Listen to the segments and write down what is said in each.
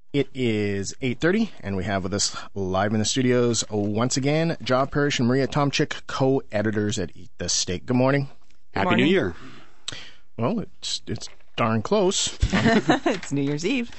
It is 8:30, and we have with us live in the studios once again, Job Parrish and Maria Tomchik, co-editors at Eat the Steak. Good morning. Happy New Year. Well, it's darn close. It's New Year's Eve.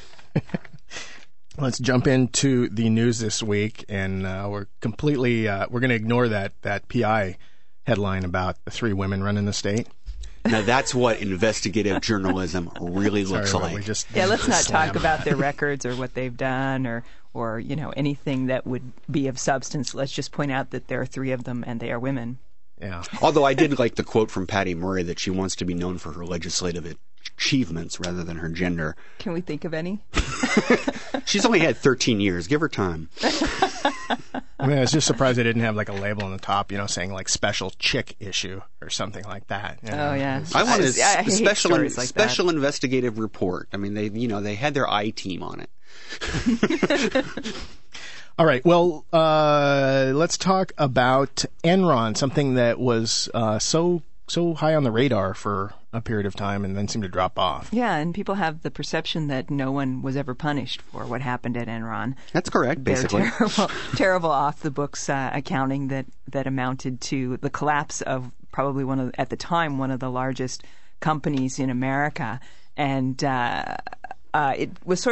Let's jump into the news this week, and we're going to ignore that PI headline about the 3 women running the state. Now that's what investigative journalism really looks like. Let's not talk about their records or what they've done or anything that would be of substance. Let's just point out that there are 3 of them and they are women. Yeah. Although I did like the quote from Patty Murray that she wants to be known for her legislative achievements rather than her gender. Can we think of any? She's only had 13 years. Give her time. I mean, I was just surprised they didn't have like a label on the top, saying like special chick issue or something like that. Oh yeah. I wanted a special that. investigative report. I mean, they had their I-team on it. All right. Well, let's talk about Enron, something that was so high on the radar for a period of time and then seemed to drop off. Yeah, and people have the perception that no one was ever punished for what happened at Enron. That's correct, basically. Terrible off-the-books accounting that amounted to the collapse of probably at the time, one of the largest companies in America. And it was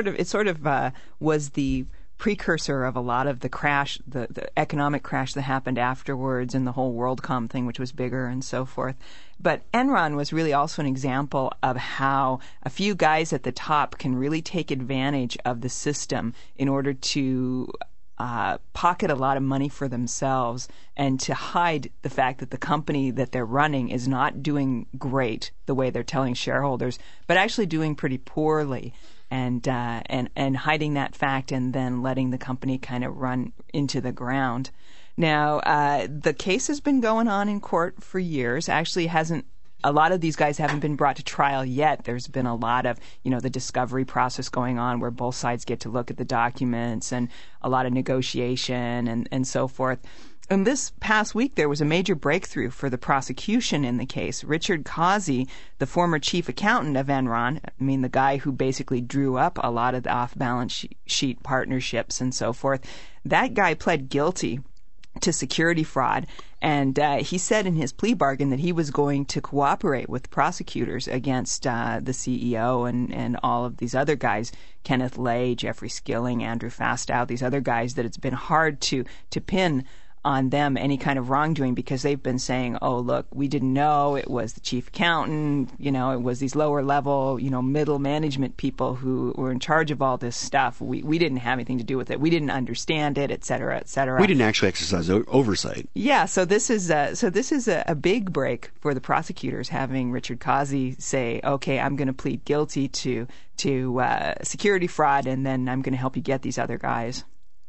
was the precursor of a lot of the crash, the economic crash that happened afterwards, and the whole WorldCom thing, which was bigger and so forth. But Enron was really also an example of how a few guys at the top can really take advantage of the system in order to pocket a lot of money for themselves and to hide the fact that the company that they're running is not doing great the way they're telling shareholders, but actually doing pretty poorly. And hiding that fact and then letting the company kind of run into the ground. Now, the case has been going on in court for years. Actually, a lot of these guys haven't been brought to trial yet. There's been a lot of, the discovery process going on where both sides get to look at the documents and a lot of negotiation and so forth. And this past week, there was a major breakthrough for the prosecution in the case. Richard Causey, the former chief accountant of Enron, the guy who basically drew up a lot of the off-balance sheet partnerships and so forth, that guy pled guilty to security fraud. And he said in his plea bargain that he was going to cooperate with prosecutors against the CEO and all of these other guys, Kenneth Lay, Jeffrey Skilling, Andrew Fastow, these other guys that it's been hard to pin on them any kind of wrongdoing because they've been saying, oh, look, we didn't know it was the chief accountant, it was these lower level, middle management people who were in charge of all this stuff. We didn't have anything to do with it. We didn't understand it, et cetera, et cetera. We didn't actually exercise oversight. Yeah, so this is a big break for the prosecutors, having Richard Causey say, okay, I'm going to plead guilty to security fraud, and then I'm going to help you get these other guys.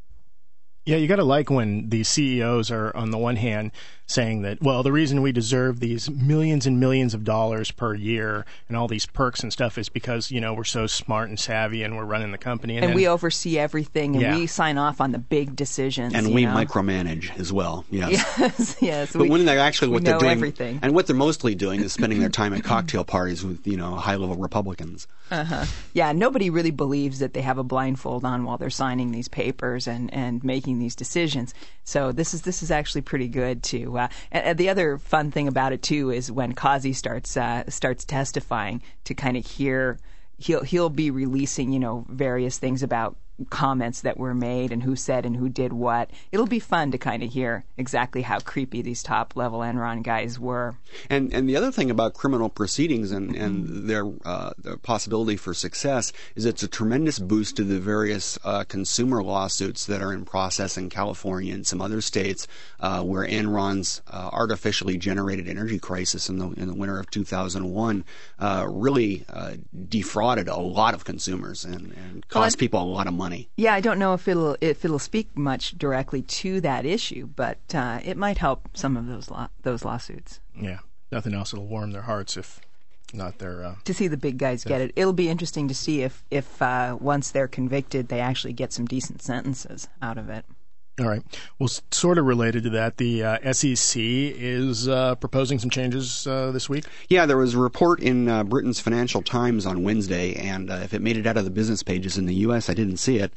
Yeah, you got to like when the CEOs are, on the one hand, saying that, well, the reason we deserve these millions and millions of dollars per year and all these perks and stuff is because, we're so smart and savvy and we're running the company. And we oversee everything and we sign off on the big decisions. And we micromanage as well, yes. Yes. But when they're actually what they're doing, everything. And what they're mostly doing is spending their time at cocktail parties with, high-level Republicans. Uh-huh. Yeah, nobody really believes that they have a blindfold on while they're signing these papers and making these decisions. So this is actually pretty good too. And the other fun thing about it too is when Causey starts testifying to kind of hear, he'll be releasing various things about comments that were made and who said and who did what. It'll be fun to kind of hear exactly how creepy these top level Enron guys were. And the other thing about criminal proceedings and their possibility for success is it's a tremendous boost to the various consumer lawsuits that are in process in California and some other states where Enron's artificially generated energy crisis in the winter of 2001 really defrauded a lot of consumers and cost people a lot of money. Yeah, I don't know if it'll speak much directly to that issue, but it might help some of those lawsuits. Yeah, nothing else will warm their hearts if not their. To see the big guys get it, it'll be interesting to see if once they're convicted, they actually get some decent sentences out of it. All right. Well, sort of related to that, the SEC is proposing some changes this week. Yeah, there was a report in Britain's Financial Times on Wednesday, and if it made it out of the business pages in the U.S., I didn't see it,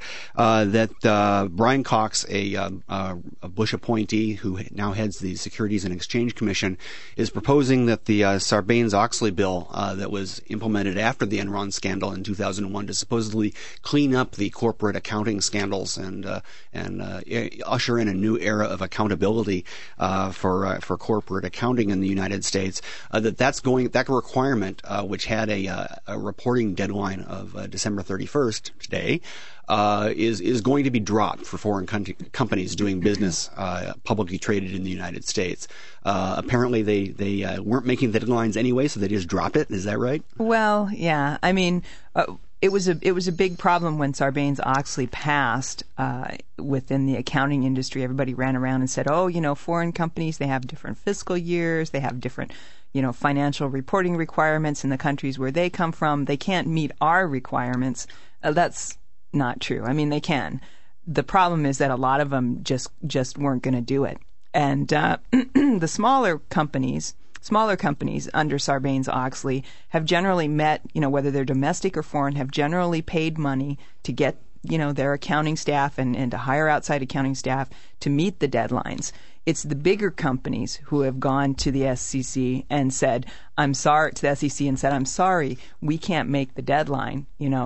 that Brian Cox, a Bush appointee who now heads the Securities and Exchange Commission, is proposing that the Sarbanes-Oxley bill that was implemented after the Enron scandal in 2001 to supposedly clean up the corporate accounting scandals and usher in a new era of accountability for corporate accounting in the United States. That requirement, which had a reporting deadline of December 31st today, is going to be dropped for foreign companies doing business publicly traded in the United States. Apparently, they weren't making the deadlines anyway, so they just dropped it. Is that right? Well, yeah. I mean, it was a big problem when Sarbanes-Oxley passed within the accounting industry. Everybody ran around and said, "Oh, foreign companies, they have different fiscal years, they have different, financial reporting requirements in the countries where they come from. They can't meet our requirements." That's not true. I mean, they can. The problem is that a lot of them just weren't going to do it, and the smaller companies under Sarbanes-Oxley have generally met, whether they're domestic or foreign, have generally paid money to get, their accounting staff and to hire outside accounting staff to meet the deadlines. It's the bigger companies who have gone to the SEC and said, "I'm sorry," to the SEC and said, "I'm sorry, we can't make the deadline.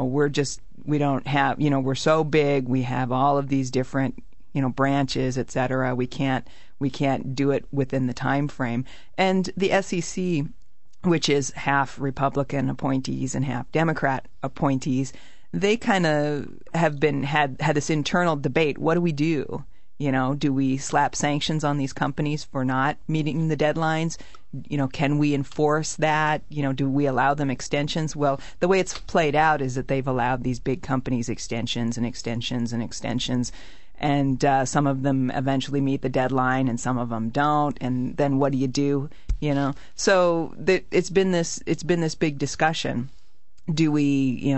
We don't have, we're so big, we have all of these different, branches, et cetera. We can't do it within the time frame." And the SEC, which is half Republican appointees and half Democrat appointees, they kind of have had this internal debate. What do we do? Do we slap sanctions on these companies for not meeting the deadlines? Can we enforce that? Do we allow them extensions? Well, the way it's played out is that they've allowed these big companies extensions and extensions and extensions. And some of them eventually meet the deadline, and some of them don't. And then what do you do? So it's been this big discussion. Do we,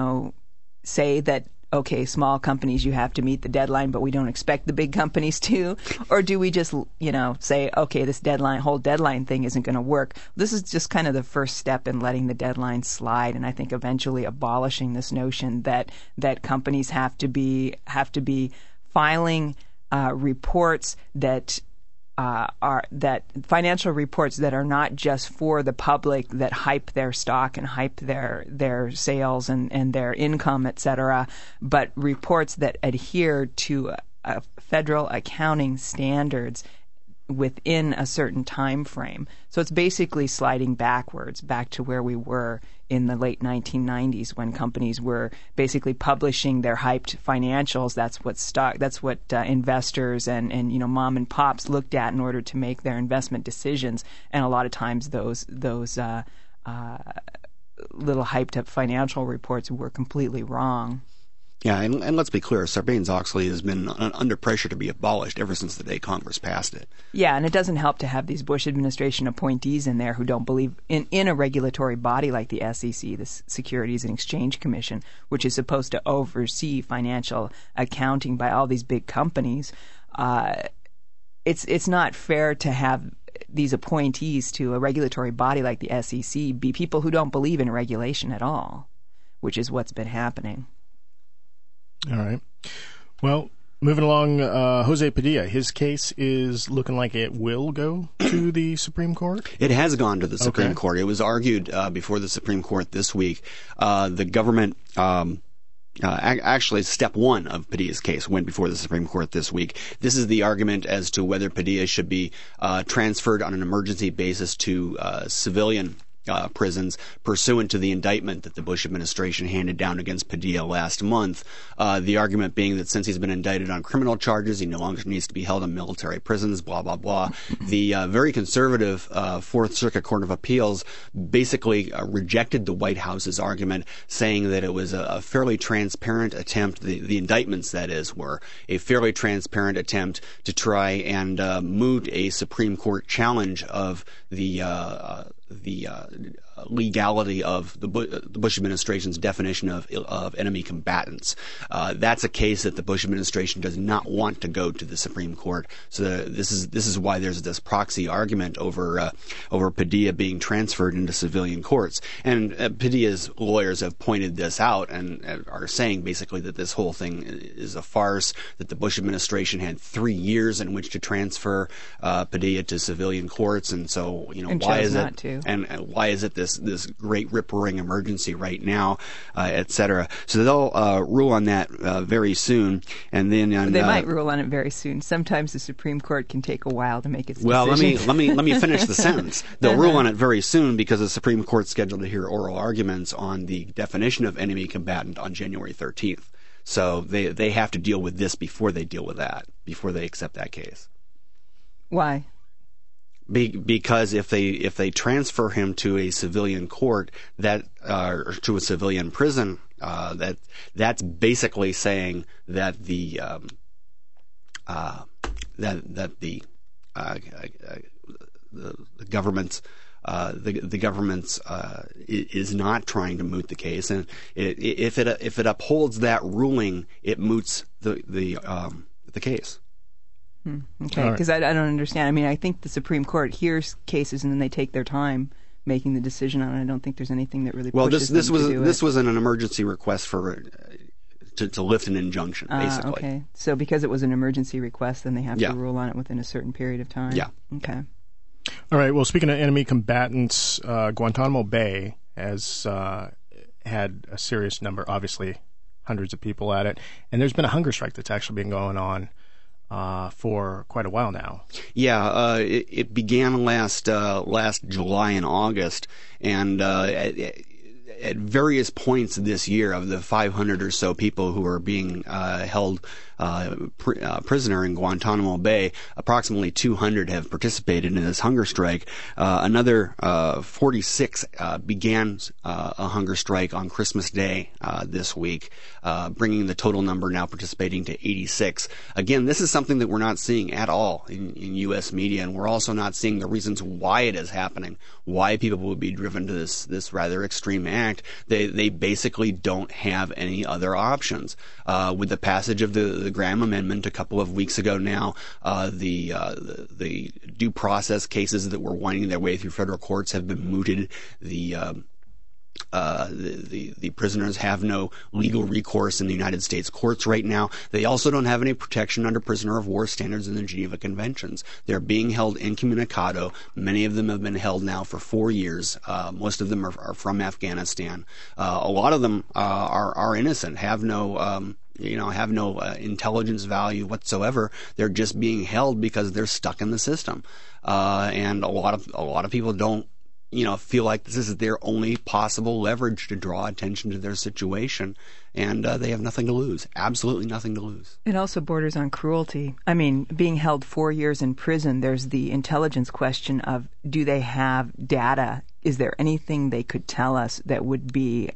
say that, okay, small companies, you have to meet the deadline, but we don't expect the big companies to? Or do we just, say, okay, this whole deadline thing isn't going to work? This is just kind of the first step in letting the deadline slide, and I think eventually abolishing this notion that companies have to be filing reports that financial reports that are not just for the public, that hype their stock and hype their sales and their income, et cetera, but reports that adhere to federal accounting standards within a certain time frame. So it's basically sliding backwards, back to where we were in the late 1990s, when companies were basically publishing their hyped financials. That's what investors and mom and pops looked at in order to make their investment decisions. And a lot of times those little hyped up financial reports were completely wrong. Yeah, and let's be clear, Sarbanes-Oxley has been under pressure to be abolished ever since the day Congress passed it. Yeah, and it doesn't help to have these Bush administration appointees in there who don't believe in a regulatory body like the SEC, the Securities and Exchange Commission, which is supposed to oversee financial accounting by all these big companies. It's not fair to have these appointees to a regulatory body like the SEC be people who don't believe in regulation at all, which is what's been happening. All right. Well, moving along, Jose Padilla, his case is looking like it will go to the Supreme Court? It has gone to the Supreme Court. It was argued before the Supreme Court this week. The government, actually, step one of Padilla's case went before the Supreme Court this week. This is the argument as to whether Padilla should be transferred on an emergency basis to civilian prisons pursuant to the indictment that the Bush administration handed down against Padilla last month. The argument being that since he's been indicted on criminal charges, he no longer needs to be held in military prisons, blah, blah, blah. The very conservative Fourth Circuit Court of Appeals basically rejected the White House's argument, saying that it was a fairly transparent attempt, the indictments, that is, were a fairly transparent attempt to try and moot a Supreme Court challenge of the legality of the Bush administration's definition of enemy combatants. That's a case that the Bush administration does not want to go to the Supreme Court. So this is why there's this proxy argument over Padilla being transferred into civilian courts. And Padilla's lawyers have pointed this out and are saying basically that this whole thing is a farce, that the Bush administration had 3 years in which to transfer Padilla to civilian courts, and so why is it and why is it this great rip-roaring emergency right now, et cetera. So they'll rule on that very soon, and then they might rule on it very soon. Sometimes the Supreme Court can take a while to make its decision. Well, let me finish the sentence. They'll rule on it very soon because the Supreme Court's scheduled to hear oral arguments on the definition of enemy combatant on January 13th. So they have to deal with this before they deal with that, before they accept that case. Why? Because if they transfer him to a civilian court or to a civilian prison, that's basically saying that the government's is not trying to moot the case, and if it upholds that ruling, it moots the case. Okay, because I don't understand. I mean, I think the Supreme Court hears cases and then they take their time making the decision on it. I don't think there's anything that really pushes them to do it. This was an emergency request to lift an injunction, basically. Okay, so because it was an emergency request, then they have to rule on it within a certain period of time. Yeah. Okay. All right. Well, speaking of enemy combatants, Guantanamo Bay has had a serious number, obviously hundreds of people at it, and there's been a hunger strike that's actually been going on for quite a while now. Yeah, it began last July and August, and at various points this year, of the 500 or so people who are being held prisoner in Guantanamo Bay, approximately 200 have participated in this hunger strike. Another 46 began a hunger strike on Christmas Day this week, bringing the total number now participating to 86. Again, this is something that we're not seeing at all in U.S. media, and we're also not seeing the reasons why it is happening, why people would be driven to this rather extreme act. They basically don't have any other options. With the passage of the Graham Amendment a couple of weeks ago now, the due process cases that were winding their way through federal courts have been mooted. The prisoners have no legal recourse in the United States courts right now. They also don't have any protection under prisoner of war standards in the Geneva Conventions. They're being held incommunicado. Many of them have been held now for 4 years. Most of them are from Afghanistan. A lot of them are innocent, have no intelligence value whatsoever. They're just being held because they're stuck in the system. And a lot of people don't feel like this is their only possible leverage to draw attention to their situation, and they have nothing to lose, absolutely nothing to lose. It also borders on cruelty. I mean, being held 4 years in prison, there's the intelligence question of, do they have data? Is there anything they could tell us that would be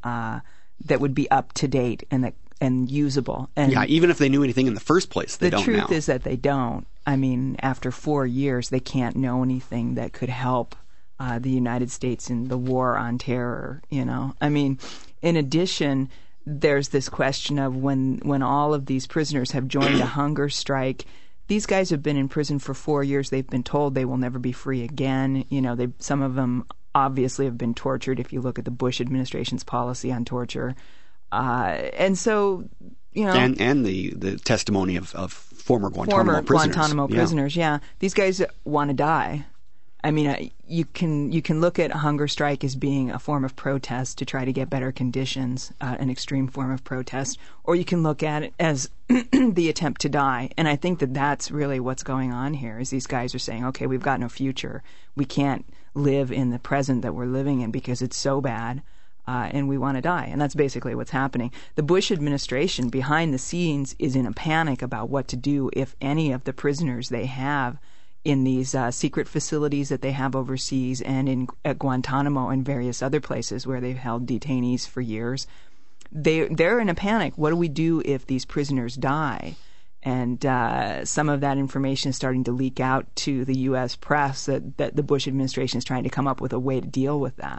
up to date and usable? And yeah, even if they knew anything in the first place, they don't know. The truth is that they don't. I mean, after 4 years, they can't know anything that could help the United States in the war on terror, I mean, in addition, there's this question of when all of these prisoners have joined a hunger strike, these guys have been in prison for 4 years. They've been told they will never be free again. Some of them obviously have been tortured if you look at the Bush administration's policy on torture. And so, And the testimony of former Guantanamo prisoners. Yeah. These guys want to die. I mean, you can look at a hunger strike as being a form of protest to try to get better conditions, an extreme form of protest, or you can look at it as the attempt to die. And I think that that's really what's going on here, is these guys are saying, okay, we've got no future. We can't live in the present that we're living in because it's so bad, and we want to die. And that's basically what's happening. The Bush administration, behind the scenes, is in a panic about what to do if any of the prisoners they have in these secret facilities that they have overseas and at Guantanamo and various other places where they've held detainees for years. They're in a panic. What do we do if these prisoners die? And some of that information is starting to leak out to the U.S. press that the Bush administration is trying to come up with a way to deal with that.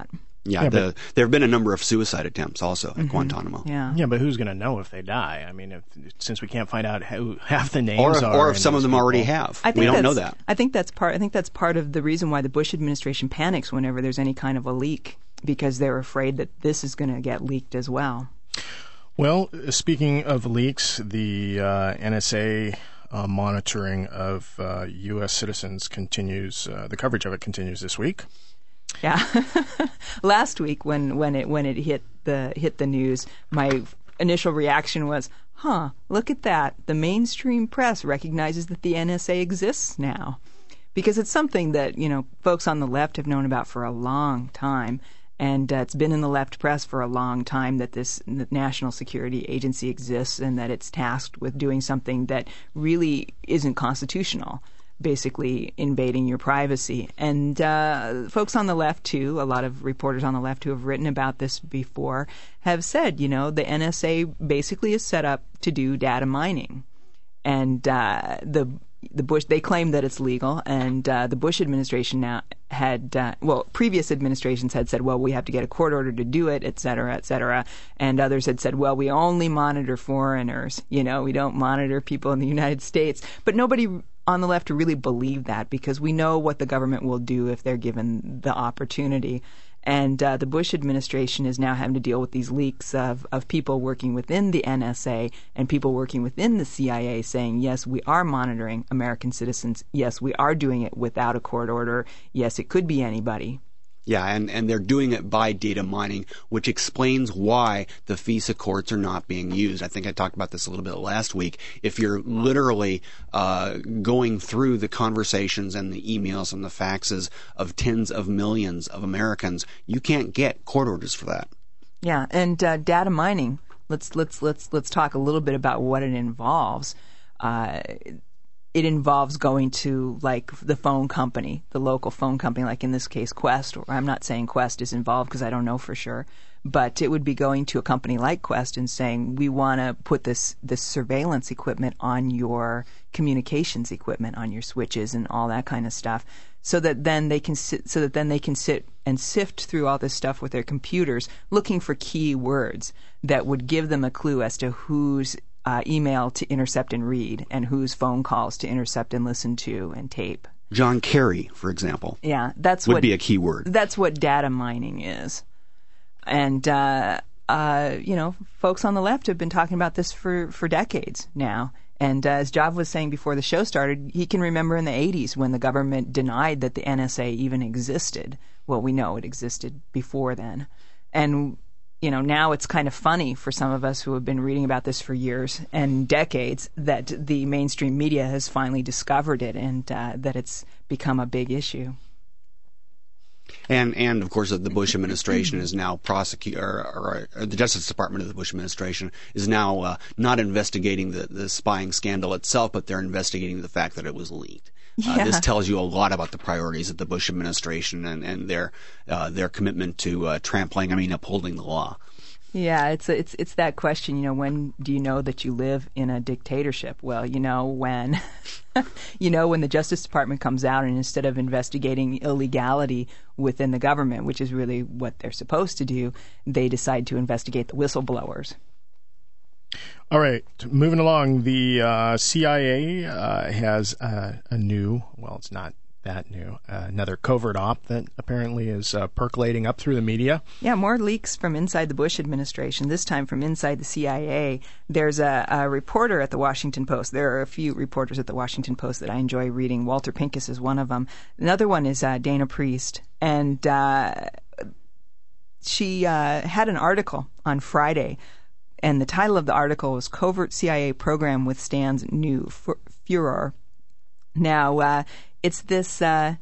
Yeah, there have been a number of suicide attempts also at Guantanamo. Yeah, but who's going to know if they die? I mean, since we can't find out who half the names are, or if some of them already have, we don't know that. I think that's part of the reason why the Bush administration panics whenever there's any kind of a leak, because they're afraid that this is going to get leaked as well. Well, speaking of leaks, the NSA monitoring of U.S. citizens continues. The coverage of it continues this week. Yeah, last week when it hit the news, my initial reaction was, look at that. The mainstream press recognizes that the NSA exists now, because it's something that, folks on the left have known about for a long time. And it's been in the left press for a long time that this National Security Agency exists and that it's tasked with doing something that really isn't constitutional, basically invading your privacy. And folks on the left, too, a lot of reporters on the left who have written about this before have said, the NSA basically is set up to do data mining. And the Bush, they claim that it's legal, and the Bush administration now previous administrations had said, well, we have to get a court order to do it, et cetera, and others had said, well, we only monitor foreigners, we don't monitor people in the United States. But nobody on the left really believed that, because we know what the government will do if they're given the opportunity. And the Bush administration is now having to deal with these leaks of people working within the NSA and people working within the CIA saying, yes, we are monitoring American citizens. Yes, we are doing it without a court order. Yes, it could be anybody. Yeah, and they're doing it by data mining, which explains why the FISA courts are not being used. I think I talked about this a little bit last week. If you're literally going through the conversations and the emails and the faxes of tens of millions of Americans, you can't get court orders for that. Yeah, and data mining. Let's talk a little bit about what it involves. It involves going to, like, the phone company, the local phone company, like in this case Qwest. Or I'm not saying Qwest is involved because I don't know for sure, but it would be going to a company like Qwest and saying, we want to put this surveillance equipment on your communications equipment, on your switches and all that kind of stuff, so that then they can sit and sift through all this stuff with their computers, looking for key words that would give them a clue as to whose email to intercept and read, and whose phone calls to intercept and listen to and tape. John Kerry, for example. Yeah, would be a key word. That's what data mining is. And, folks on the left have been talking about this for decades now. And as Jav was saying before the show started, he can remember in the 80s when the government denied that the NSA even existed. Well, we know it existed before then. And now it's kind of funny for some of us who have been reading about this for years and decades that the mainstream media has finally discovered it and that it's become a big issue. And of course, the Bush administration is now or the Justice Department of the Bush administration is now not investigating the spying scandal itself, but they're investigating the fact that it was leaked. Yeah. This tells you a lot about the priorities of the Bush administration and their commitment to upholding the law. Yeah, it's that question, when do you know that you live in a dictatorship? Well, when when the Justice Department comes out and instead of investigating illegality within the government, which is really what they're supposed to do, they decide to investigate the whistleblowers. All right, moving along, the CIA has a new, well, it's not that new, another covert op that apparently is percolating up through the media. Yeah, more leaks from inside the Bush administration, this time from inside the CIA. There's a reporter at the Washington Post. There are a few reporters at the Washington Post that I enjoy reading. Walter Pincus is one of them. Another one is Dana Priest. And she had an article on Friday, and the title of the article was "Covert CIA Program Withstands New Furor." Now, it's this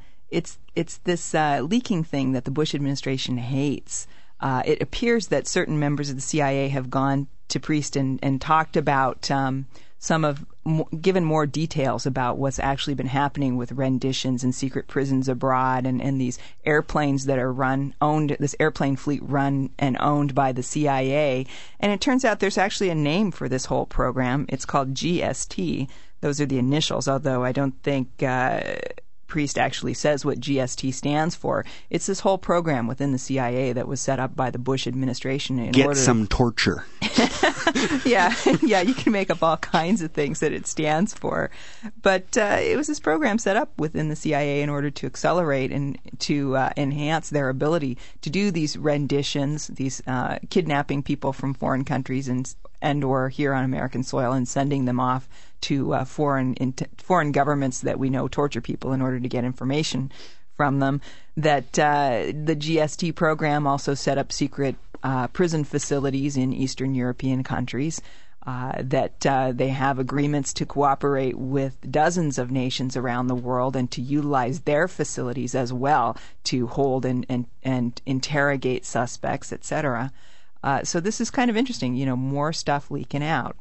leaking thing that the Bush administration hates. It appears that certain members of the CIA have gone to Priest and talked about given more details about what's actually been happening with renditions and secret prisons abroad and these airplanes that are this airplane fleet run and owned by the CIA. And it turns out there's actually a name for this whole program. It's called GST. Those are the initials, although I don't think Priest actually says what GST stands for. It's this whole program within the CIA that was set up by the Bush administration in order... Get some torture. Yeah, you can make up all kinds of things that it stands for. But it was this program set up within the CIA in order to accelerate and to enhance their ability to do these renditions, these kidnapping people from foreign countries and or here on American soil and sending them off to foreign governments that we know torture people in order to get information from them. That the GST program also set up secret prison facilities in Eastern European countries. That they have agreements to cooperate with dozens of nations around the world and to utilize their facilities as well to hold and interrogate suspects, etc. So this is kind of interesting, more stuff leaking out.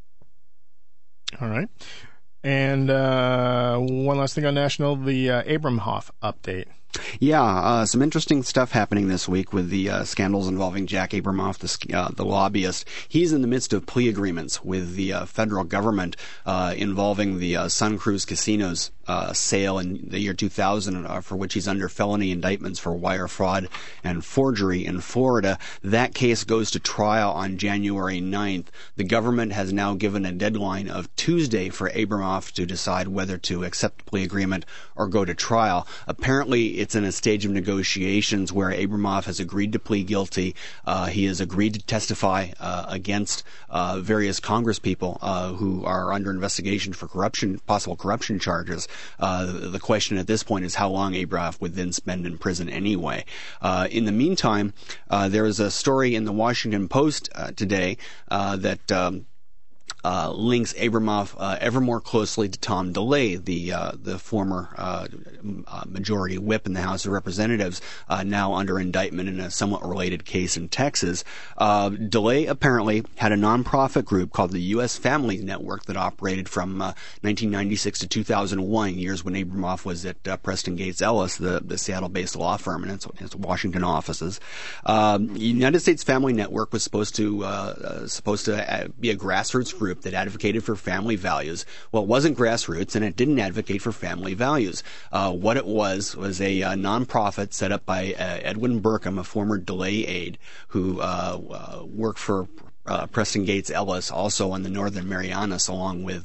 All right. And one last thing on national, the Abramoff update. Yeah, some interesting stuff happening this week with the scandals involving Jack Abramoff, the lobbyist. He's in the midst of plea agreements with the federal government involving the Sun Cruise Casinos sale in the year 2000, for which he's under felony indictments for wire fraud and forgery in Florida. That case goes to trial on January 9th. The government has now given a deadline of Tuesday for Abramoff to decide whether to accept the plea agreement or go to trial. Apparently, it's in a stage of negotiations where Abramoff has agreed to plead guilty. He has agreed to testify against various congresspeople who are under investigation for possible corruption charges. The question at this point is how long Abramoff would then spend in prison anyway. In the meantime, there is a story in the Washington Post today that links Abramoff ever more closely to Tom DeLay, the former majority whip in the House of Representatives, now under indictment in a somewhat related case in Texas. DeLay apparently had a nonprofit group called the U.S. Family Network that operated from 1996 to 2001, years when Abramoff was at Preston Gates Ellis, the Seattle-based law firm, and its Washington offices. United States Family Network was supposed to be a grassroots group that advocated for family values. Well, it wasn't grassroots, and it didn't advocate for family values. What it was a nonprofit set up by Edwin Burkham, a former DeLay aide, who worked for Preston Gates Ellis, also on the Northern Marianas, along with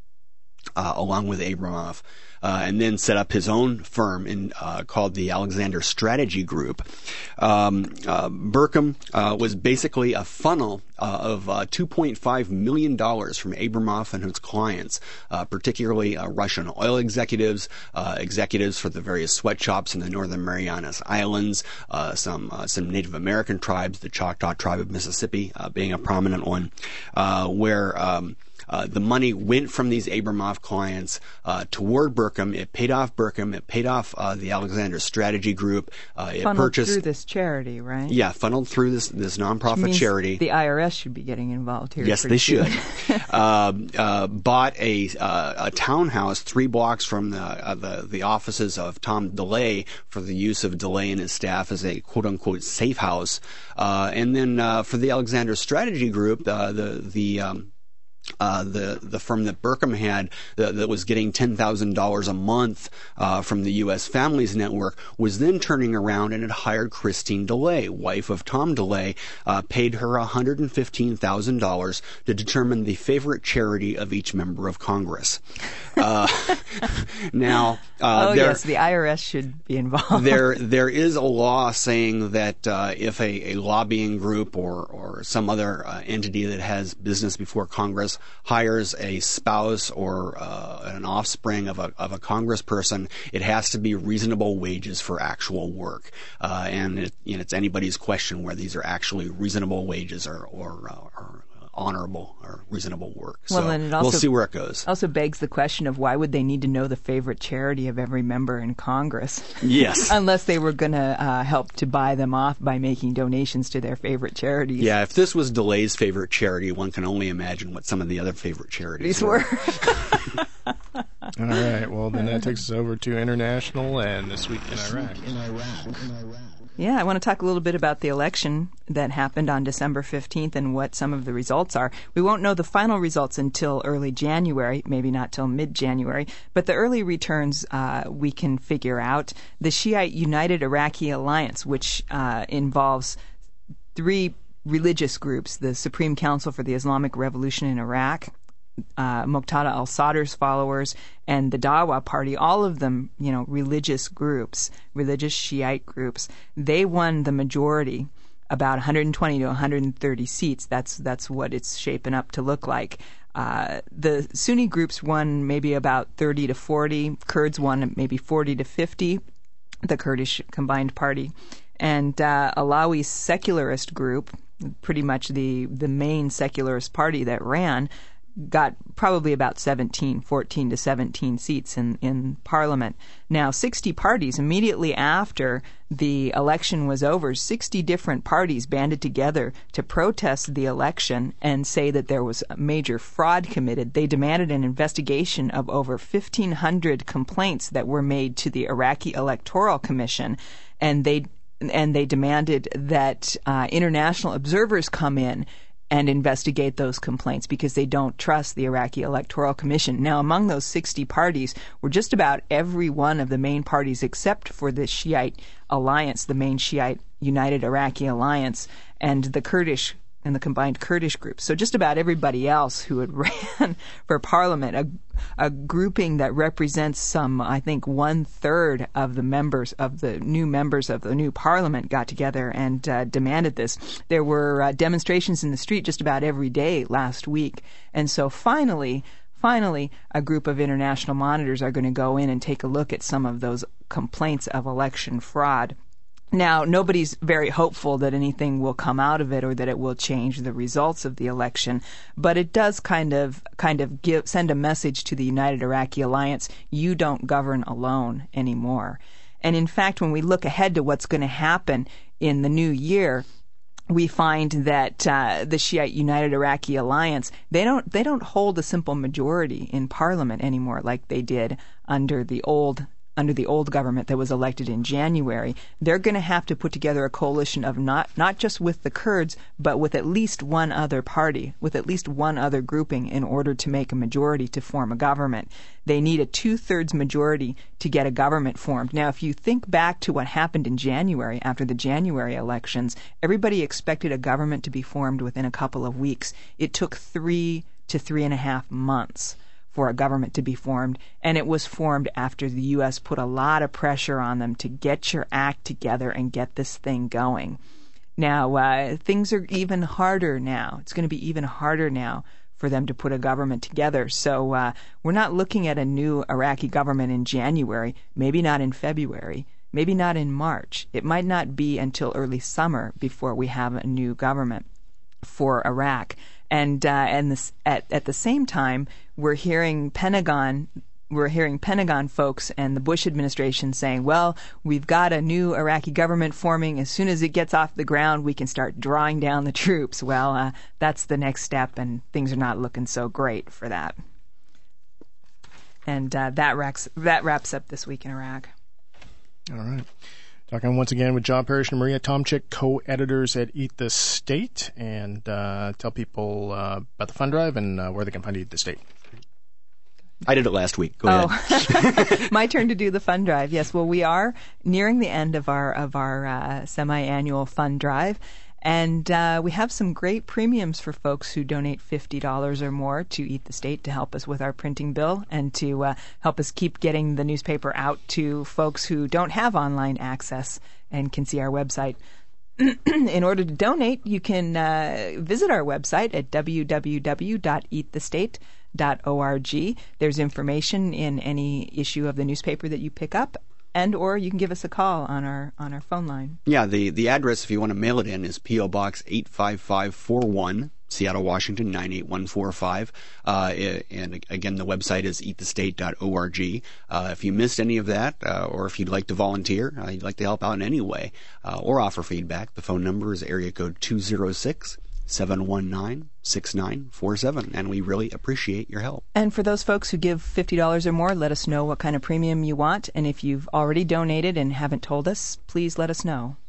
Abramoff. And then set up his own firm called the Alexander Strategy Group. Burkham was basically a funnel of $2.5 million from Abramoff and his clients, particularly Russian oil executives, executives for the various sweatshops in the Northern Marianas Islands, some Native American tribes, the Choctaw tribe of Mississippi being a prominent one, where the money went from these Abramoff clients toward Burkham. It paid off Burkham. It paid off the Alexander Strategy Group. It funneled through this charity, right? Yeah, funneled through this nonprofit charity. The IRS should be getting involved here. Yes, they should. Bought a townhouse 3 blocks from the offices of Tom DeLay for the use of DeLay and his staff as a quote unquote safe house. And then for the Alexander Strategy Group, the firm that Burkham had that was getting $10,000 a month from the U.S. Families Network was then turning around and had hired Christine DeLay, wife of Tom DeLay, paid her $115,000 to determine the favorite charity of each member of Congress. Now, yes, the IRS should be involved. There is a law saying that if a lobbying group or some other entity that has business before Congress hires a spouse or an offspring of a congressperson, it has to be reasonable wages for actual work. And it's anybody's question where these are actually reasonable wages or honorable or reasonable work. Well, so then it also, we'll see where it goes. Also begs the question of why would they need to know the favorite charity of every member in Congress? Yes. Unless they were going to help to buy them off by making donations to their favorite charities. Yeah, if this was DeLay's favorite charity, one can only imagine what some of the other favorite charities were. All right, well, then that takes us over to international and This Week in Iraq. Yeah, I want to talk a little bit about the election that happened on December 15th and what some of the results are. We won't know the final results until early January, maybe not till mid-January, but the early returns we can figure out. The Shiite United Iraqi Alliance, which involves three religious groups, the Supreme Council for the Islamic Revolution in Iraq, Muqtada al-Sadr's followers, and the Dawa Party, all of them, religious groups, religious Shiite groups, they won the majority, about 120 to 130 seats. That's what it's shaping up to look like. The Sunni groups won maybe about 30 to 40. Kurds won maybe 40 to 50, the Kurdish Combined Party. And Alawi secularist group, pretty much the main secularist party that ran, got probably about 14 to 17 seats in Parliament. Now, 60 parties, immediately after the election was over, 60 different parties banded together to protest the election and say that there was major fraud committed. They demanded an investigation of over 1,500 complaints that were made to the Iraqi Electoral Commission, and they demanded that international observers come in and investigate those complaints because they don't trust the Iraqi Electoral Commission. Now, among those 60 parties were just about every one of the main parties except for the Shiite Alliance, the main Shiite United Iraqi Alliance, and the Kurdish and the combined Kurdish groups. So just about everybody else who had ran for parliament, a grouping that represents some, I think, 1/3 of the members of the new parliament got together and demanded this. There were demonstrations in the street just about every day last week. And so finally, a group of international monitors are going to go in and take a look at some of those complaints of election fraud. Now, nobody's very hopeful that anything will come out of it or that it will change the results of the election, but it does kind of send a message to the United Iraqi Alliance: you don't govern alone anymore. And in fact, when we look ahead to what's going to happen in the new year, we find that the Shiite United Iraqi Alliance, they don't hold a simple majority in parliament anymore like they did under the old government that was elected in January. They're going to have to put together a coalition of not just with the Kurds, but with at least one other party, with at least one other grouping in order to make a majority to form a government. They need a 2/3 majority to get a government formed. Now, if you think back to what happened in January, after the January elections, everybody expected a government to be formed within a couple of weeks. It took 3 to 3.5 months for a government to be formed, and it was formed after the U.S. put a lot of pressure on them to get your act together and get this thing going. Now, things are even harder now. It's going to be even harder now for them to put a government together. So we're not looking at a new Iraqi government in January, maybe not in February, maybe not in March. It might not be until early summer before we have a new government for Iraq. And at the same time, we're hearing Pentagon folks and the Bush administration saying, well, we've got a new Iraqi government forming. As soon as it gets off the ground, we can start drawing down the troops. Well, that's the next step, and things are not looking so great for that. And that wraps up This Week in Iraq. All right. Talking once again with John Parrish and Maria Tomczyk, co-editors at Eat the State, and tell people about the fund drive and where they can find Eat the State. I did it last week. Go ahead. My turn to do the fund drive. Yes, well, we are nearing the end of our semi-annual fund drive, and we have some great premiums for folks who donate $50 or more to Eat the State to help us with our printing bill and to help us keep getting the newspaper out to folks who don't have online access and can see our website. In order to donate, you can visit our website at www.eatthestate.org. There's information in any issue of the newspaper that you pick up, and or you can give us a call on our phone line. Yeah, the address, if you want to mail it in, is P.O. Box 85541, Seattle, Washington 98145. And again, the website is eatthestate.org. If you missed any of that, or if you'd like to volunteer, you'd like to help out in any way, or offer feedback, the phone number is area code 206-719-6947, and we really appreciate your help. And for those folks who give $50 or more, let us know what kind of premium you want. And if you've already donated and haven't told us, please let us know.